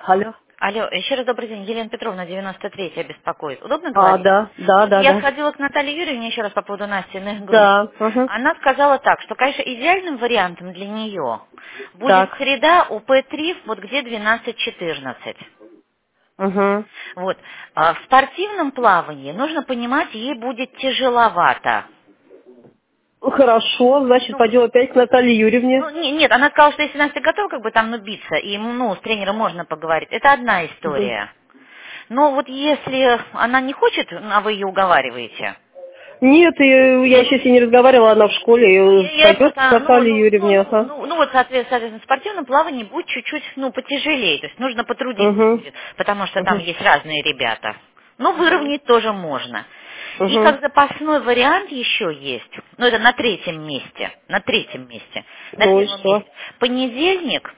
Алло. Алло, еще раз добрый день. Елена Петровна, 93-я беспокоит. Удобно А, говорить? да, да, Вот да, я да. сходила к Наталье Юрьевне еще раз по поводу Настиных групп. Да, ага. Она сказала так, что, конечно, идеальным вариантом для нее будет Так, среда УП-3, вот где 12-14. ага. Вот. А в спортивном плавании, нужно понимать, ей будет тяжеловато. Хорошо, значит, Ну, пойдем опять к Наталье Юрьевне. нет, она сказала, что если Настя готова как бы там набиться, и ну, с тренером можно поговорить, это одна Мгм. история. Но вот если она не хочет, а вы ее уговариваете, Нет, я еще с ней не разговаривала, она в школе, я пойдет к просто, Наталье Юрьевне, ага. вот, соответственно, в спортивном плавании будет чуть-чуть, ну, потяжелее, то есть нужно потрудиться Угу, будет, потому что там угу, есть разные ребята. Но выровнять тоже можно. И угу. как запасной вариант еще есть, ну, это на третьем месте, на Ну и первом месте. что? Понедельник,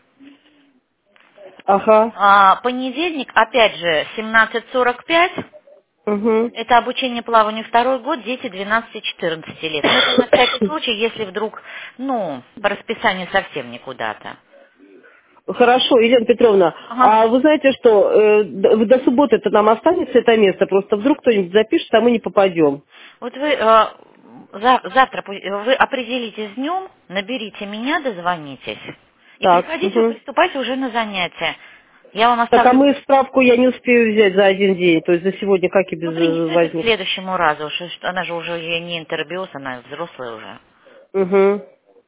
Ага. понедельник, опять же, 17:45. Угу. Это обучение плаванию второй год, дети 12-14 лет. Но это на всякий случай, если вдруг, ну, по расписанию совсем никуда-то. Хорошо, Елена Петровна, Ага. а вы знаете, что до субботы-то нам останется это место, просто вдруг кто-нибудь запишет, а мы не попадем. Вот вы завтра вы определитесь с днем, наберите меня, дозвонитесь. И Так, приходите, угу. приступайте уже на занятия. Я вам Так, а оставлю... мы справку я не успею взять за один день, то есть за сегодня как и без Ну, принесете к возьму. следующему разу. Она же уже не интербиоз, она взрослая уже. Угу.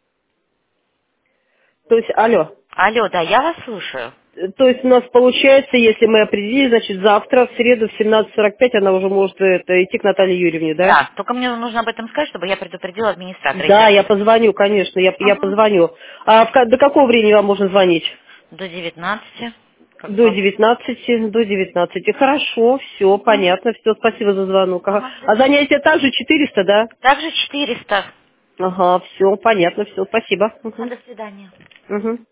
То есть, алло. Алло, да, я вас слушаю. То есть у нас получается, если мы определили, значит, завтра, в среду в 17:45 она уже может идти к Наталье Юрьевне, да? Да, только мне нужно об этом сказать, чтобы я предупредила администратора. Да, я позвоню, конечно, я Ага. позвоню. А до какого времени вам можно звонить? До 19. Как До вам? 19, до 19. Хорошо, все, Ага. понятно, все, спасибо за звонок. Ага. Ага. А занятия также 400, да? Также 400. Ага, все, понятно, все, спасибо. А, Угу. до свидания. Угу.